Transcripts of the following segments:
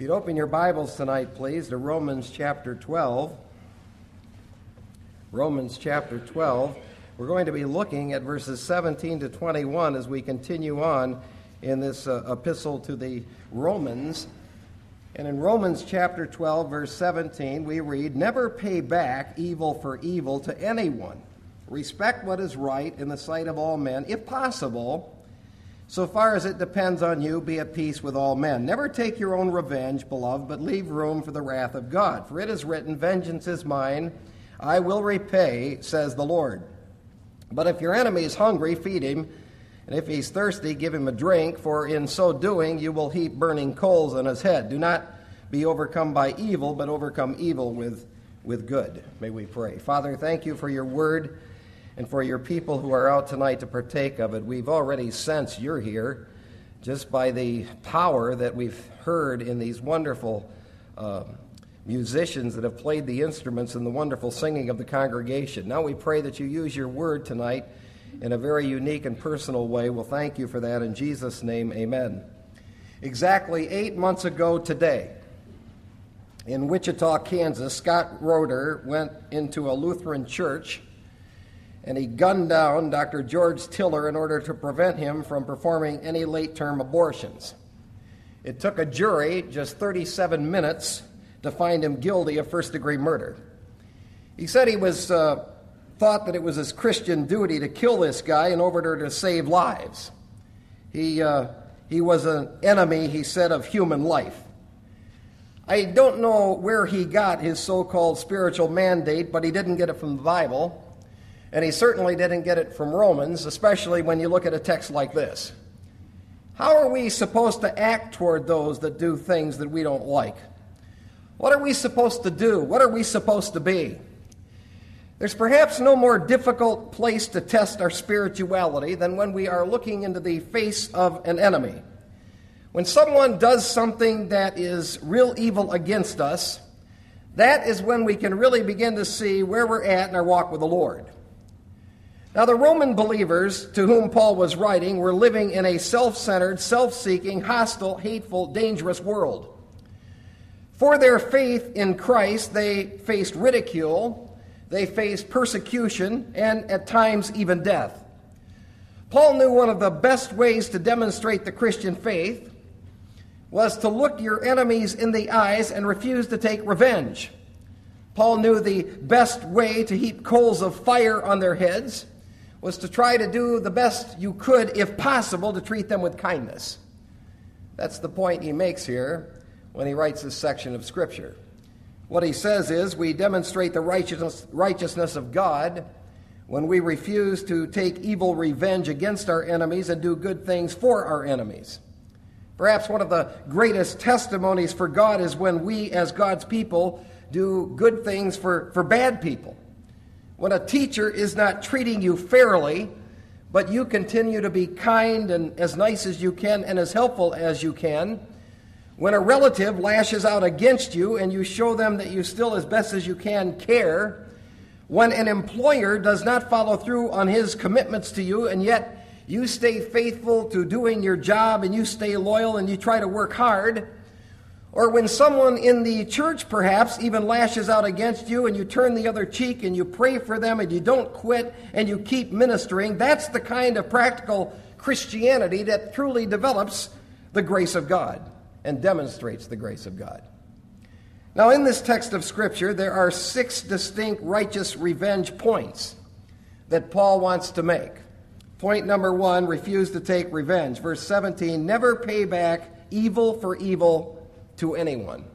you'd open your Bibles tonight, please, to Romans chapter 12. Romans chapter 12. We're going to be looking at verses 17 to 21 as we continue on in this epistle to the Romans. And in Romans chapter 12, verse 17, we read, "Never pay back evil for evil to anyone. Respect what is right in the sight of all men, if possible. So far as it depends on you, be at peace with all men. Never take your own revenge, beloved, but leave room for the wrath of God. For it is written, 'Vengeance is mine, I will repay, says the Lord.' But if your enemy is hungry, feed him, and if he's thirsty, give him a drink, for in so doing you will heap burning coals on his head. Do not be overcome by evil, but overcome evil with good." May we pray. Father, thank you for your word and for your people who are out tonight to partake of it. We've already sensed you're here just by the power that we've heard in these wonderful musicians that have played the instruments and the wonderful singing of the congregation. Now we pray that you use your word tonight in a very unique and personal way. We'll thank you for that. In Jesus' name, amen. Exactly 8 months ago today, in Wichita, Kansas, Scott Roeder went into a Lutheran church and he gunned down Dr. George Tiller in order to prevent him from performing any late-term abortions. It took a jury just 37 minutes to find him guilty of first-degree murder. He said he was thought that it was his Christian duty to kill this guy in order to save lives. He was an enemy, he said, of human life. I don't know where he got his so-called spiritual mandate, but he didn't get it from the Bible. And he certainly didn't get it from Romans, especially when you look at a text like this. How are we supposed to act toward those that do things that we don't like? What are we supposed to do? What are we supposed to be? There's perhaps no more difficult place to test our spirituality than when we are looking into the face of an enemy. When someone does something that is real evil against us, that is when we can really begin to see where we're at in our walk with the Lord. Now, the Roman believers to whom Paul was writing were living in a self-centered, self-seeking, hostile, hateful, dangerous world. For their faith in Christ, they faced ridicule, they faced persecution, and at times even death. Paul knew one of the best ways to demonstrate the Christian faith was to look your enemies in the eyes and refuse to take revenge. Paul knew the best way to heap coals of fire on their heads was to try to do the best you could, if possible, to treat them with kindness. That's the point he makes here when he writes this section of Scripture. What he says is, we demonstrate the righteousness of God when we refuse to take evil revenge against our enemies and do good things for our enemies. Perhaps one of the greatest testimonies for God is when we, as God's people, do good things for bad people. When a teacher is not treating you fairly, but you continue to be kind and as nice as you can and as helpful as you can. When a relative lashes out against you and you show them that you still, as best as you can, care. When an employer does not follow through on his commitments to you and yet you stay faithful to doing your job and you stay loyal and you try to work hard. Or when someone in the church perhaps even lashes out against you and you turn the other cheek and you pray for them and you don't quit and you keep ministering, that's the kind of practical Christianity that truly develops the grace of God and demonstrates the grace of God. Now, in this text of Scripture, there are 6 distinct righteous revenge points that Paul wants to make. Point number 1, refuse to take revenge. Verse 17, never pay back evil for evil to anyone.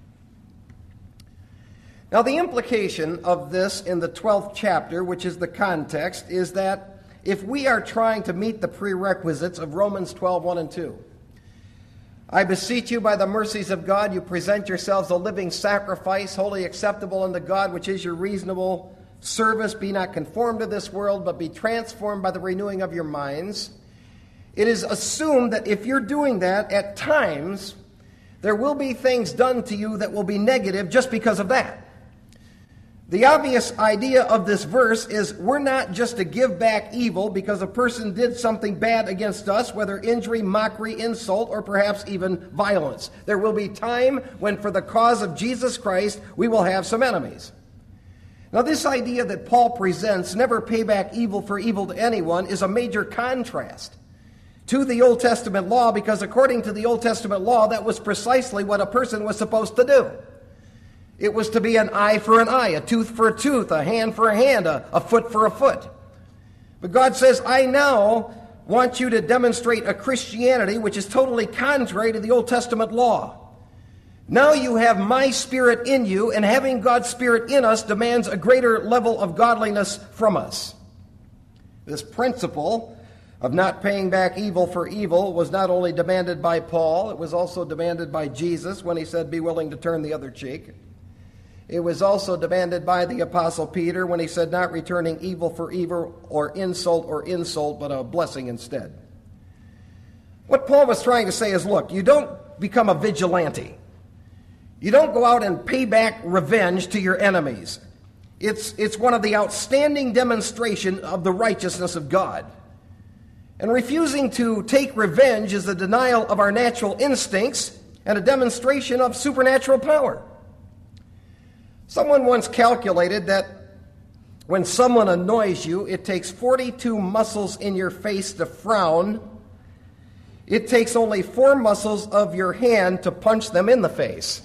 Now, the implication of this in the 12th chapter, which is the context, is that if we are trying to meet the prerequisites of Romans 12:1 and 2, I beseech you by the mercies of God, you present yourselves a living sacrifice, wholly acceptable unto God, which is your reasonable service. Be not conformed to this world, but be transformed by the renewing of your minds. It is assumed that if you're doing that, at times there will be things done to you that will be negative just because of that. The obvious idea of this verse is we're not just to give back evil because a person did something bad against us, whether injury, mockery, insult, or perhaps even violence. There will be time when, for the cause of Jesus Christ, we will have some enemies. Now, this idea that Paul presents, never pay back evil for evil to anyone, is a major contrast to the Old Testament law, because according to the Old Testament law, that was precisely what a person was supposed to do. It was to be an eye for an eye, a tooth for a tooth, a hand for a hand, a foot for a foot. But God says, I now want you to demonstrate a Christianity which is totally contrary to the Old Testament law. Now you have my Spirit in you, and having God's Spirit in us demands a greater level of godliness from us. This principle of not paying back evil for evil was not only demanded by Paul, it was also demanded by Jesus when he said, be willing to turn the other cheek. It was also demanded by the Apostle Peter when he said, not returning evil for evil or insult, but a blessing instead. What Paul was trying to say is, look, you don't become a vigilante. You don't go out and pay back revenge to your enemies. It's one of the outstanding demonstrations of the righteousness of God. And refusing to take revenge is a denial of our natural instincts and a demonstration of supernatural power. Someone once calculated that when someone annoys you, it takes 42 muscles in your face to frown. It takes only 4 muscles of your hand to punch them in the face.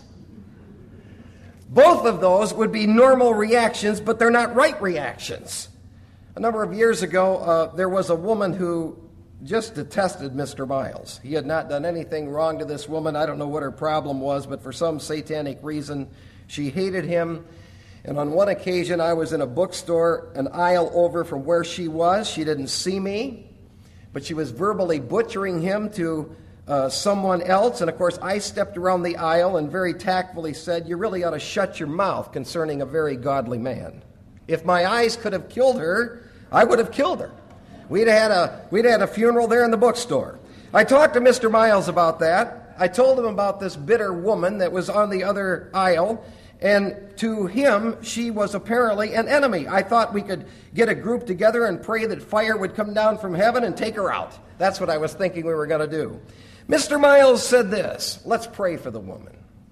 Both of those would be normal reactions, but they're not right reactions. A number of years ago, there was a woman who just detested Mr. Miles. He had not done anything wrong to this woman. I don't know what her problem was, but for some satanic reason, she hated him. And on one occasion, I was in a bookstore an aisle over from where she was. She didn't see me, but she was verbally butchering him to someone else. And of course, I stepped around the aisle and very tactfully said, you really ought to shut your mouth concerning a very godly man. If my eyes could have killed her, I would have killed her. We'd had a funeral there in the bookstore. I talked to Mr. Miles about that. I told him about this bitter woman that was on the other aisle, and to him, she was apparently an enemy. I thought we could get a group together and pray that fire would come down from heaven and take her out. That's what I was thinking we were going to do. Mr. Miles said this, let's pray for the woman.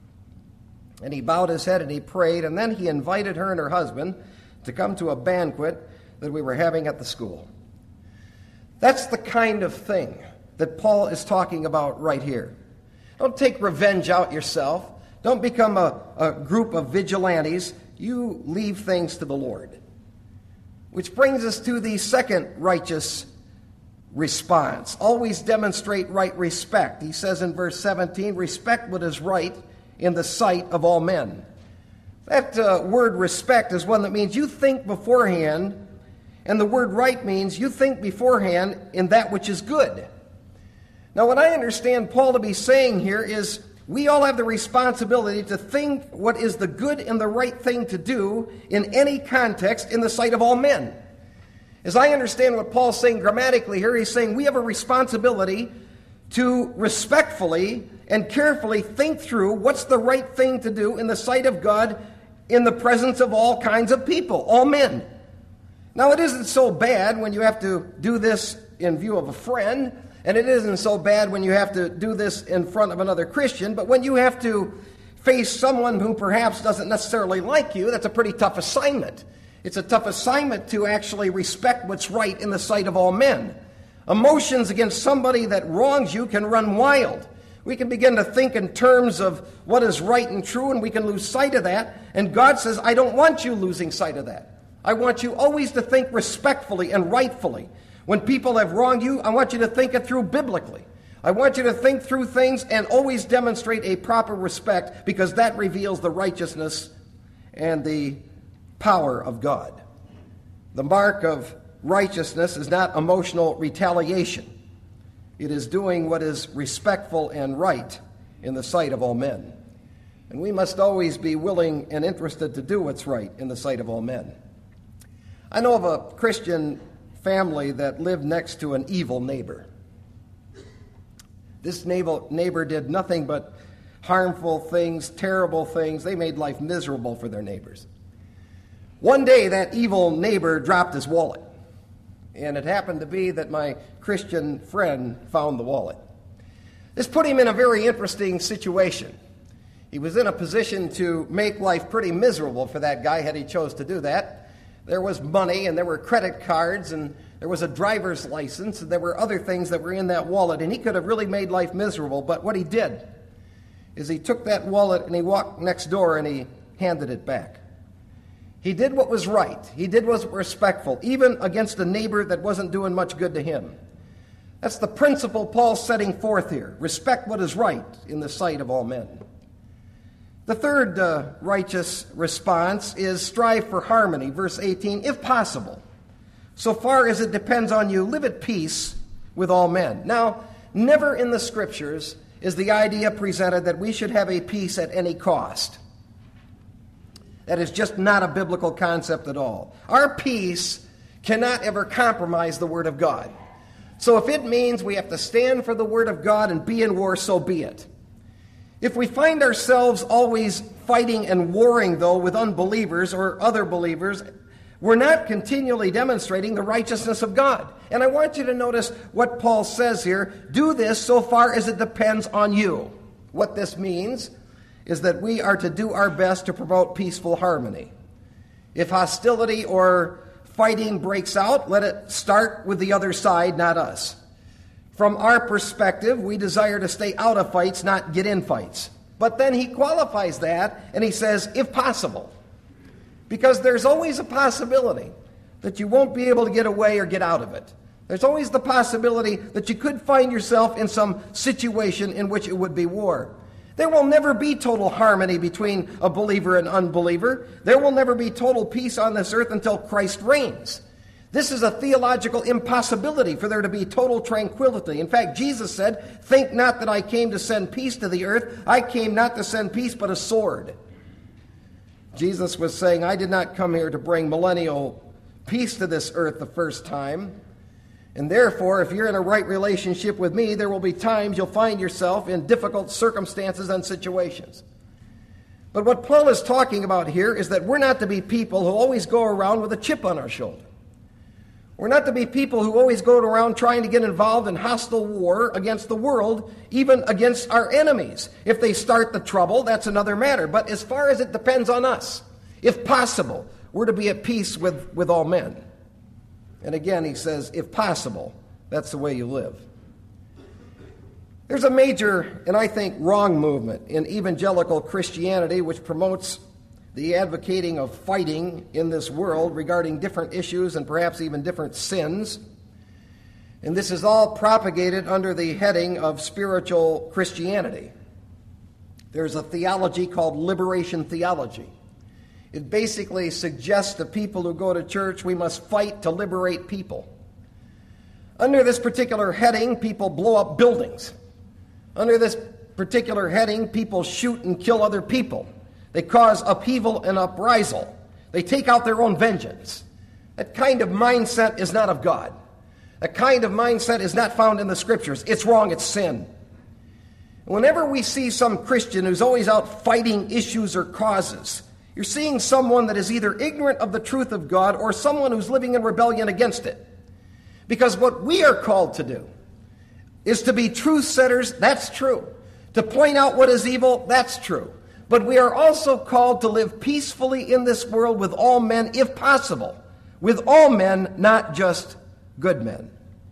And he bowed his head and he prayed, and then he invited her and her husband to come to a banquet that we were having at the school. That's the kind of thing that Paul is talking about right here. Don't take revenge out yourself. Don't become a group of vigilantes. You leave things to the Lord. Which brings us to the second righteous response. Always demonstrate right respect. He says in verse 17, respect what is right in the sight of all men. That word respect is one that means you think beforehand, and the word right means you think beforehand in that which is good. Now, what I understand Paul to be saying here is we all have the responsibility to think what is the good and the right thing to do in any context in the sight of all men. As I understand what Paul's saying grammatically here, he's saying we have a responsibility to respectfully and carefully think through what's the right thing to do in the sight of God in the presence of all kinds of people, all men. Now, it isn't so bad when you have to do this in view of a friend, and it isn't so bad when you have to do this in front of another Christian, but when you have to face someone who perhaps doesn't necessarily like you, that's a pretty tough assignment. It's a tough assignment to actually respect what's right in the sight of all men. Emotions against somebody that wrongs you can run wild. We can begin to think in terms of what is right and true, and we can lose sight of that. And God says, I don't want you losing sight of that. I want you always to think respectfully and rightfully. When people have wronged you, I want you to think it through biblically. I want you to think through things and always demonstrate a proper respect, because that reveals the righteousness and the power of God. The mark of righteousness is not emotional retaliation. It is doing what is respectful and right in the sight of all men. And we must always be willing and interested to do what's right in the sight of all men. I know of a Christian family that lived next to an evil neighbor. This neighbor did nothing but harmful things, terrible things. They made life miserable for their neighbors. One day, that evil neighbor dropped his wallet, and it happened to be that my Christian friend found the wallet. This put him in a very interesting situation. He was in a position to make life pretty miserable for that guy had he chose to do that. There was money, and there were credit cards, and there was a driver's license, and there were other things that were in that wallet, and he could have really made life miserable. But what he did is he took that wallet and he walked next door and he handed it back. He did what was right. He did what was respectful, even against a neighbor that wasn't doing much good to him. That's the principle Paul's setting forth here. Respect what is right in the sight of all men. The third righteous response is strive for harmony. Verse 18, if possible, so far as it depends on you, live at peace with all men. Now, never in the Scriptures is the idea presented that we should have a peace at any cost. That is just not a biblical concept at all. Our peace cannot ever compromise the Word of God. So if it means we have to stand for the Word of God and be in war, so be it. If we find ourselves always fighting and warring, though, with unbelievers or other believers, we're not continually demonstrating the righteousness of God. And I want you to notice what Paul says here. Do this so far as it depends on you. What this means is that we are to do our best to promote peaceful harmony. If hostility or fighting breaks out, let it start with the other side, not us. From our perspective, we desire to stay out of fights, not get in fights. But then he qualifies that, and he says, if possible. Because there's always a possibility that you won't be able to get away or get out of it. There's always the possibility that you could find yourself in some situation in which it would be war. There will never be total harmony between a believer and unbeliever. There will never be total peace on this earth until Christ reigns. This is a theological impossibility for there to be total tranquility. In fact, Jesus said, think not that I came to send peace to the earth. I came not to send peace, but a sword. Jesus was saying, I did not come here to bring millennial peace to this earth the first time. And therefore, if you're in a right relationship with me, there will be times you'll find yourself in difficult circumstances and situations. But what Paul is talking about here is that we're not to be people who always go around with a chip on our shoulder. We're not to be people who always go around trying to get involved in hostile war against the world, even against our enemies. If they start the trouble, that's another matter. But as far as it depends on us, if possible, we're to be at peace with all men. And again, he says, if possible, that's the way you live. There's a major, and I think wrong movement in evangelical Christianity which promotes the advocating of fighting in this world regarding different issues and perhaps even different sins. And this is all propagated under the heading of spiritual Christianity. There's a theology called liberation theology. It basically suggests to people who go to church we must fight to liberate people. Under this particular heading, people blow up buildings. Under this particular heading, people shoot and kill other people. They cause upheaval and uprisal. They take out their own vengeance. That kind of mindset is not of God. That kind of mindset is not found in the Scriptures. It's wrong. It's sin. Whenever we see some Christian who's always out fighting issues or causes, you're seeing someone that is either ignorant of the truth of God or someone who's living in rebellion against it. Because what we are called to do is to be truth setters. That's true. To point out what is evil. That's true. But we are also called to live peacefully in this world with all men, if possible. With all men, not just good men.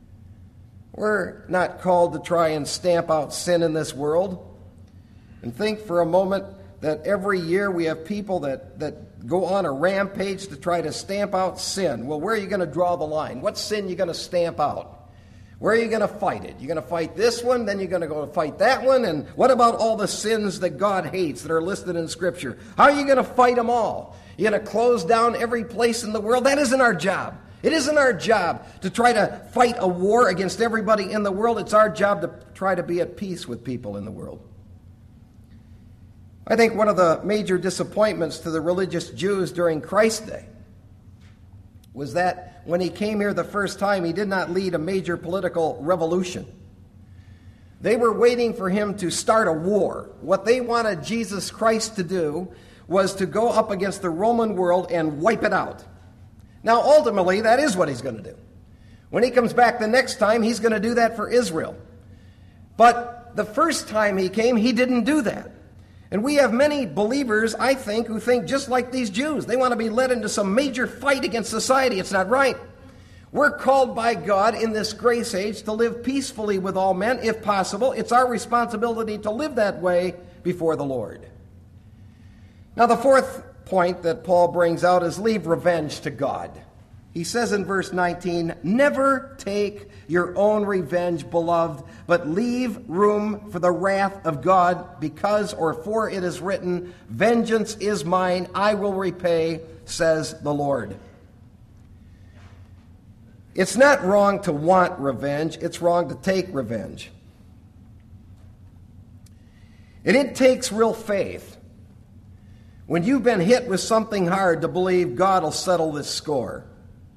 We're not called to try and stamp out sin in this world. And think for a moment that every year we have people that go on a rampage to try to stamp out sin. Well, where are you going to draw the line? What sin are you going to stamp out? Where are you going to fight it? You're going to fight this one, then you're going to go fight that one, and what about all the sins that God hates that are listed in Scripture? How are you going to fight them all? You're going to close down every place in the world? That isn't our job. It isn't our job to try to fight a war against everybody in the world. It's our job to try to be at peace with people in the world. I think one of the major disappointments to the religious Jews during Christ's day was that when he came here the first time, he did not lead a major political revolution. They were waiting for him to start a war. What they wanted Jesus Christ to do was to go up against the Roman world and wipe it out. Now, ultimately, that is what he's going to do. When he comes back the next time, he's going to do that for Israel. But the first time he came, he didn't do that. And we have many believers, I think, who think just like these Jews. They want to be led into some major fight against society. It's not right. We're called by God in this grace age to live peacefully with all men, if possible. It's our responsibility to live that way before the Lord. Now, the fourth point that Paul brings out is leave revenge to God. He says in verse 19, "Never take your own revenge, beloved, but leave room for the wrath of God, because, or for it is written, vengeance is mine, I will repay, says the Lord." It's not wrong to want revenge, it's wrong to take revenge. And it takes real faith when you've been hit with something hard to believe God will settle this score.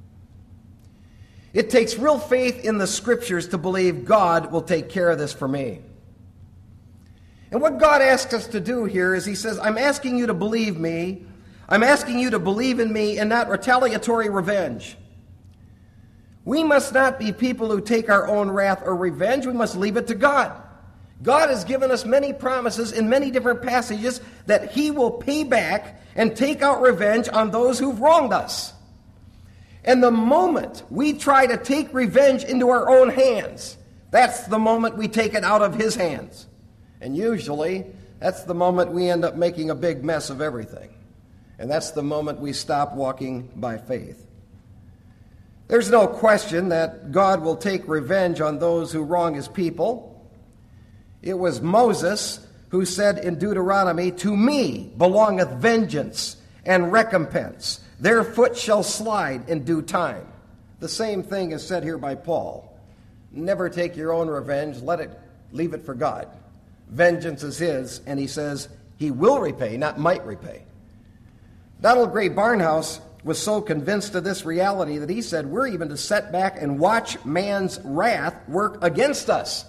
It takes real faith in the Scriptures to believe God will take care of this for me. And what God asks us to do here is he says, I'm asking you to believe me. I'm asking you to believe in me and not retaliatory revenge. We must not be people who take our own wrath or revenge. We must leave it to God. God has given us many promises in many different passages that he will pay back and take out revenge on those who've wronged us. And the moment we try to take revenge into our own hands, that's the moment we take it out of his hands. And usually, that's the moment we end up making a big mess of everything. And that's the moment we stop walking by faith. There's no question that God will take revenge on those who wrong his people. It was Moses who said in Deuteronomy, "To me belongeth vengeance and recompense. Their foot shall slide in due time." The same thing is said here by Paul. Never take your own revenge. Leave it for God. Vengeance is his, and he says he will repay, not might repay. Donald Gray Barnhouse was so convinced of this reality that he said we're even to sit back and watch man's wrath work against us.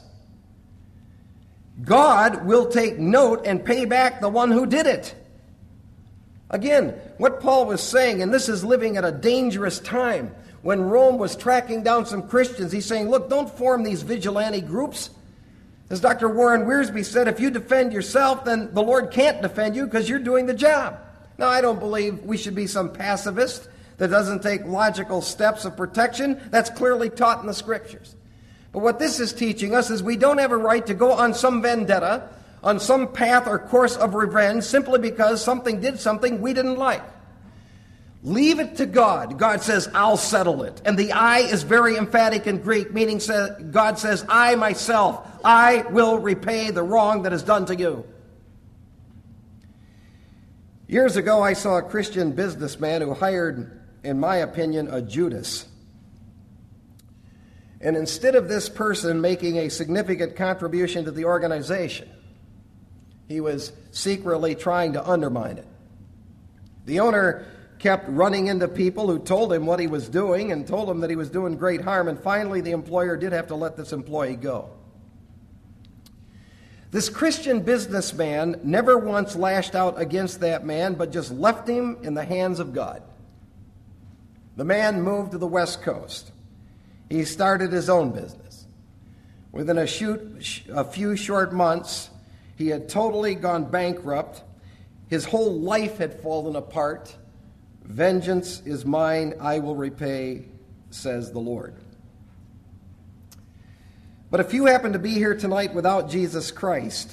God will take note and pay back the one who did it. Again, what Paul was saying, and this is living at a dangerous time, when Rome was tracking down some Christians, he's saying, look, don't form these vigilante groups. As Dr. Warren Wiersbe said, if you defend yourself, then the Lord can't defend you because you're doing the job. Now, I don't believe we should be some pacifist that doesn't take logical steps of protection. That's clearly taught in the Scriptures. But what this is teaching us is we don't have a right to go on some vendetta, on some path or course of revenge, simply because something did something we didn't like. Leave it to God. God says, I'll settle it. And the I is very emphatic in Greek, meaning God says, I myself, I will repay the wrong that is done to you. Years ago, I saw a Christian businessman who hired, in my opinion, a Judas. And instead of this person making a significant contribution to the organization, he was secretly trying to undermine it. The owner kept running into people who told him what he was doing and told him that he was doing great harm, and finally the employer did have to let this employee go. This Christian businessman never once lashed out against that man, but just left him in the hands of God. The man moved to the West Coast. He started his own business. Within a few short months, he had totally gone bankrupt. His whole life had fallen apart. Vengeance is mine, I will repay, says the Lord. But if you happen to be here tonight without Jesus Christ,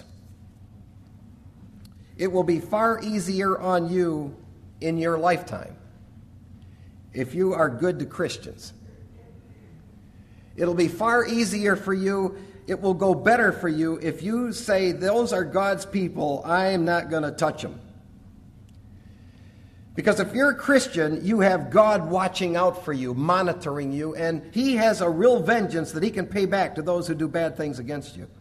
it will be far easier on you in your lifetime if you are good to Christians. It'll be far easier for you. It will go better for you if you say, those are God's people, I am not going to touch them. Because if you're a Christian, you have God watching out for you, monitoring you, and he has a real vengeance that he can pay back to those who do bad things against you.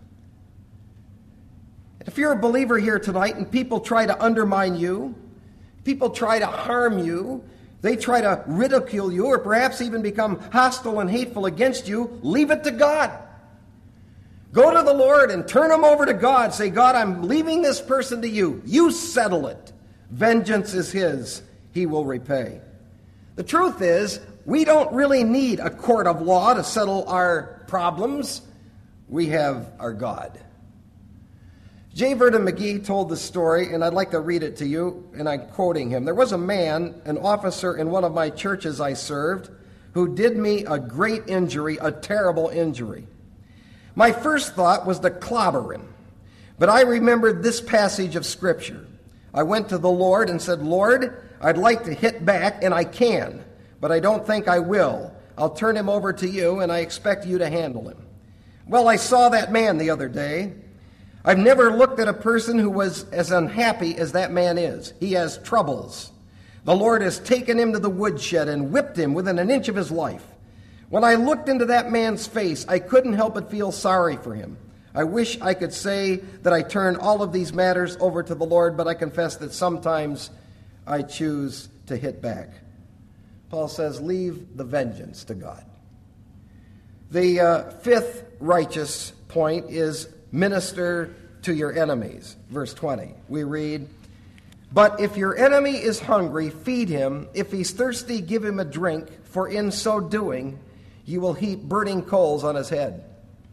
If you're a believer here tonight and people try to undermine you, people try to harm you, they try to ridicule you, or perhaps even become hostile and hateful against you, leave it to God. Go to the Lord and turn them over to God. Say, God, I'm leaving this person to you. You settle it. Vengeance is his, he will repay. The truth is, we don't really need a court of law to settle our problems. We have our God. J. Vernon McGee told the story, and I'd like to read it to you, and I'm quoting him. There was a man, an officer in one of my churches I served, who did me a great injury, a terrible injury. My first thought was to clobber him, but I remembered this passage of Scripture. I went to the Lord and said, Lord, I'd like to hit back, and I can, but I don't think I will. I'll turn him over to you, and I expect you to handle him. Well, I saw that man the other day. I've never looked at a person who was as unhappy as that man is. He has troubles. The Lord has taken him to the woodshed and whipped him within an inch of his life. When I looked into that man's face, I couldn't help but feel sorry for him. I wish I could say that I turn all of these matters over to the Lord, but I confess that sometimes I choose to hit back. Paul says, leave the vengeance to God. The fifth righteous point is minister to your enemies. Verse 20, we read, but if your enemy is hungry, feed him. If he's thirsty, give him a drink, for in so doing, you will heap burning coals on his head.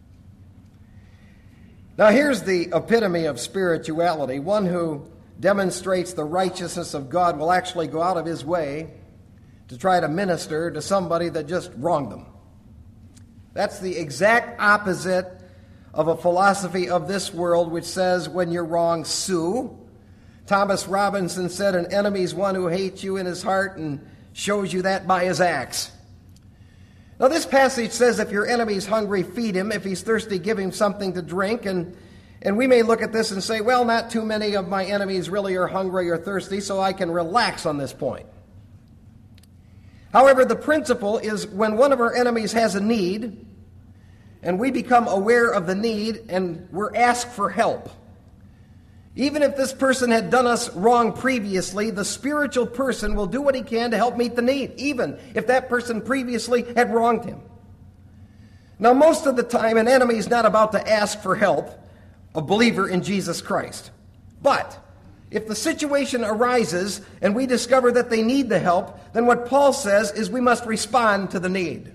Now here's the epitome of spirituality. One who demonstrates the righteousness of God will actually go out of his way to try to minister to somebody that just wronged them. That's the exact opposite of a philosophy of this world which says when you're wrong, sue. Thomas Robinson said an enemy's one who hates you in his heart and shows you that by his acts. Now this passage says if your enemy's hungry, feed him. If he's thirsty, give him something to drink. And we may look at this and say, well, not too many of my enemies really are hungry or thirsty, so I can relax on this point. However, the principle is when one of our enemies has a need, and we become aware of the need, and we're asked for help. Even if this person had done us wrong previously, the spiritual person will do what he can to help meet the need, even if that person previously had wronged him. Now, most of the time, an enemy is not about to ask for help, a believer in Jesus Christ. But if the situation arises and we discover that they need the help, then what Paul says is we must respond to the need.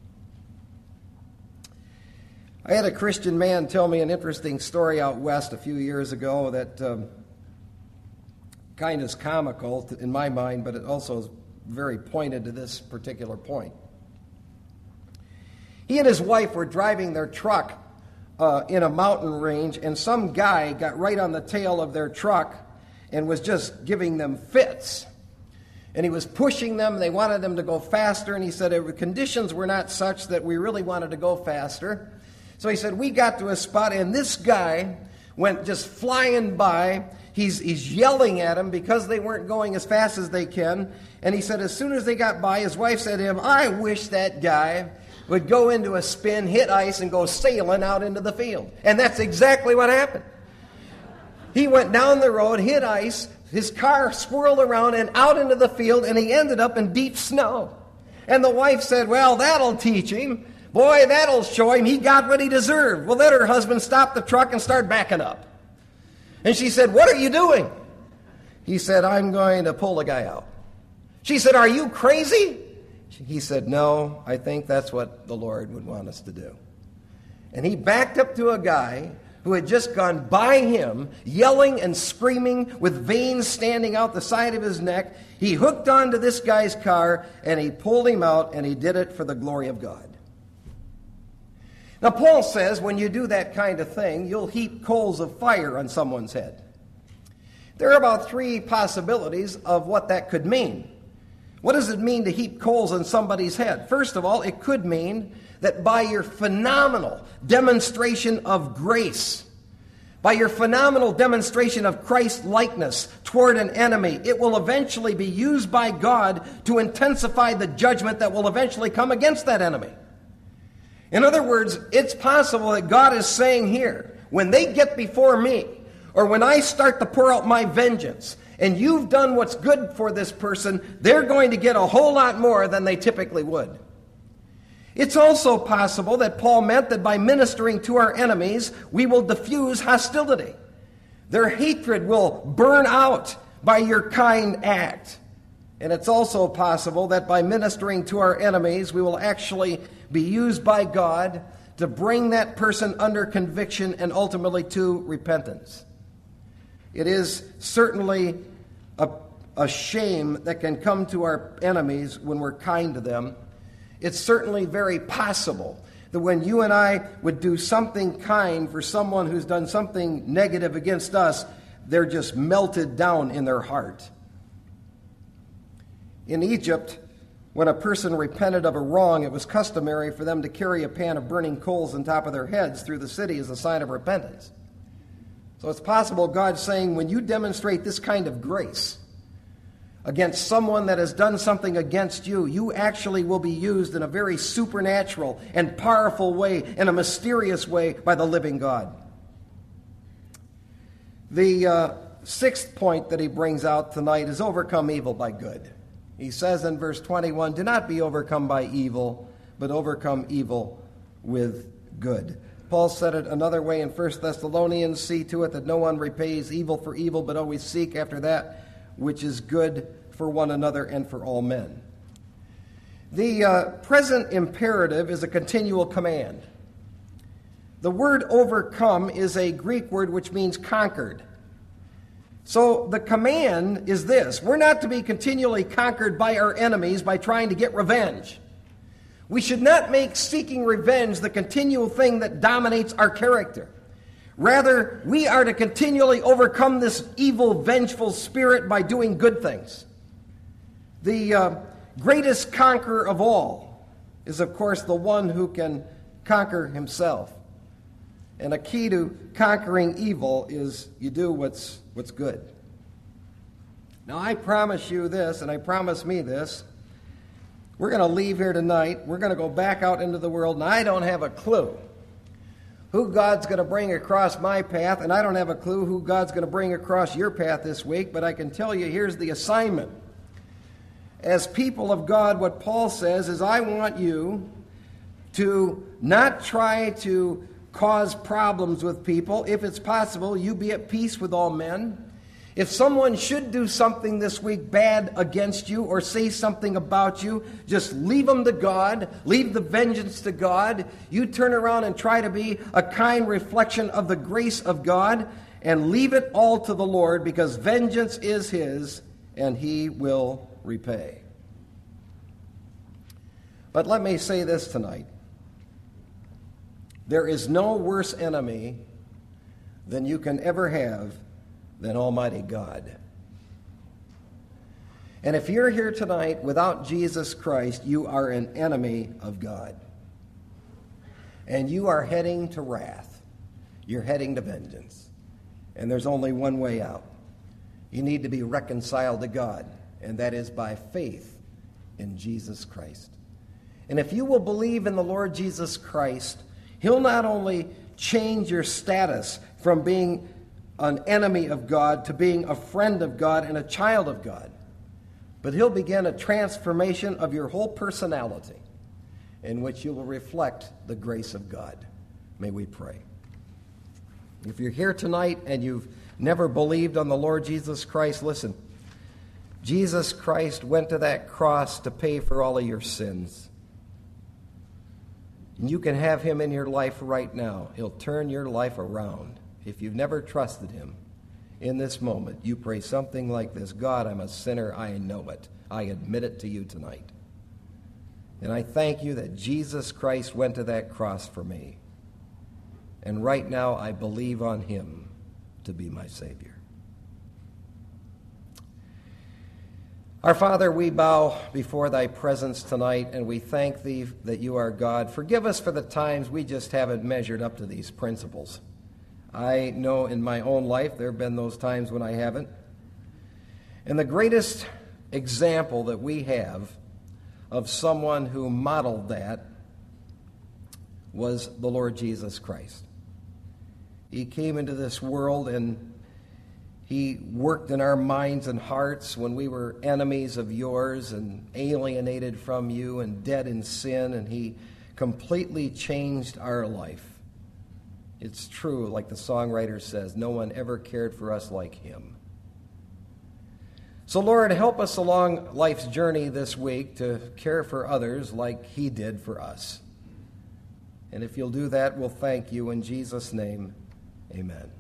I had a Christian man tell me an interesting story out west a few years ago that kind of is comical in my mind, but it also is very pointed to this particular point. He and his wife were driving their truck in a mountain range, and some guy got right on the tail of their truck and was just giving them fits. And he was pushing them. They wanted them to go faster, and he said conditions were not such that we really wanted to go faster. So he said, we got to a spot, and this guy went just flying by. He's yelling at them because they weren't going as fast as they can. And he said as soon as they got by, his wife said to him, I wish that guy would go into a spin, hit ice, and go sailing out into the field. And that's exactly what happened. He went down the road, hit ice, his car swirled around and out into the field, and he ended up in deep snow. And the wife said, well, that'll teach him. Boy, that'll show him he got what he deserved. Well, then her husband stopped the truck and started backing up. And she said, what are you doing? He said, I'm going to pull the guy out. She said, are you crazy? He said, no, I think that's what the Lord would want us to do. And he backed up to a guy who had just gone by him, yelling and screaming with veins standing out the side of his neck. He hooked onto this guy's car, and he pulled him out, and he did it for the glory of God. Now, Paul says when you do that kind of thing, you'll heap coals of fire on someone's head. There are about three possibilities of what that could mean. What does it mean to heap coals on somebody's head? First of all, it could mean that by your phenomenal demonstration of grace, by your phenomenal demonstration of Christ-likeness toward an enemy, it will eventually be used by God to intensify the judgment that will eventually come against that enemy. In other words, it's possible that God is saying here, when they get before me, or when I start to pour out my vengeance, and you've done what's good for this person, they're going to get a whole lot more than they typically would. It's also possible that Paul meant that by ministering to our enemies, we will diffuse hostility. Their hatred will burn out by your kind act. And it's also possible that by ministering to our enemies, we will actually be used by God to bring that person under conviction and ultimately to repentance. It is certainly a shame that can come to our enemies when we're kind to them. It's certainly very possible that when you and I would do something kind for someone who's done something negative against us, they're just melted down in their heart. In Egypt, when a person repented of a wrong, it was customary for them to carry a pan of burning coals on top of their heads through the city as a sign of repentance. So it's possible God's saying, when you demonstrate this kind of grace against someone that has done something against you, you actually will be used in a very supernatural and powerful way, in a mysterious way, by the living God. The sixth point that he brings out tonight is overcome evil by good. He says in verse 21, do not be overcome by evil, but overcome evil with good. Paul said it another way in 1 Thessalonians, see to it that no one repays evil for evil, but always seek after that which is good for one another and for all men. The present imperative is a continual command. The word overcome is a Greek word which means conquered. So the command is this: we're not to be continually conquered by our enemies by trying to get revenge. We should not make seeking revenge the continual thing that dominates our character. Rather, we are to continually overcome this evil, vengeful spirit by doing good things. The greatest conqueror of all is, of course, the one who can conquer himself. And a key to conquering evil is you do what's good. Now, I promise you this, and I promise me this. We're going to leave here tonight. We're going to go back out into the world, and I don't have a clue who God's going to bring across my path, and I don't have a clue who God's going to bring across your path this week, but I can tell you here's the assignment. As people of God, what Paul says is, I want you to not try to cause problems with people. If it's possible, you be at peace with all men. If someone should do something this week bad against you or say something about you, just leave them to God. Leave the vengeance to God. You turn around and try to be a kind reflection of the grace of God and leave it all to the Lord, because vengeance is His and He will repay. But let me say this tonight. There is no worse enemy than you can ever have than Almighty God. And if you're here tonight without Jesus Christ, you are an enemy of God. And you are heading to wrath. You're heading to vengeance. And there's only one way out. You need to be reconciled to God, and that is by faith in Jesus Christ. And if you will believe in the Lord Jesus Christ, He'll not only change your status from being an enemy of God to being a friend of God and a child of God, but He'll begin a transformation of your whole personality in which you will reflect the grace of God. May we pray. If you're here tonight and you've never believed on the Lord Jesus Christ, listen. Jesus Christ went to that cross to pay for all of your sins. And you can have Him in your life right now. He'll turn your life around. If you've never trusted Him, in this moment, you pray something like this: God, I'm a sinner. I know it. I admit it to you tonight. And I thank you that Jesus Christ went to that cross for me. And right now, I believe on Him to be my Savior. Our Father, we bow before Thy presence tonight, and we thank Thee that You are God. Forgive us for the times we just haven't measured up to these principles. I know in my own life there have been those times when I haven't. And the greatest example that we have of someone who modeled that was the Lord Jesus Christ. He came into this world and He worked in our minds and hearts when we were enemies of Yours and alienated from You and dead in sin, and He completely changed our life. It's true, like the songwriter says, no one ever cared for us like Him. So, Lord, help us along life's journey this week to care for others like he did for us. And if you'll do that, we'll thank you in Jesus' name. Amen.